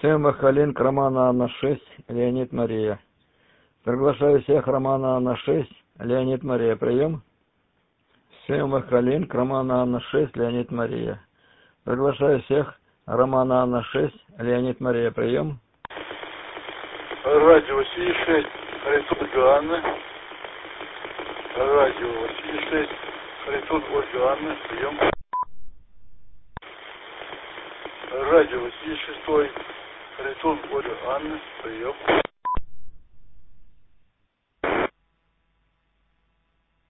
Всем Махалин, Романа Анна 6, Леонид Мария. Приглашаю всех Романа Анна 6, Леонид Мария. Прием. Всем Махалин, Романа Анна 6, Леонид Мария. Приглашаю всех Романа Анна 6, Леонид Мария. Прием. Радио Василий 6, Харитон Ольга Анна. Радио Василий 6, Харитон Ольга Анна. Прием. Радио Василий 6, Харитон Ольга Анна. Прием.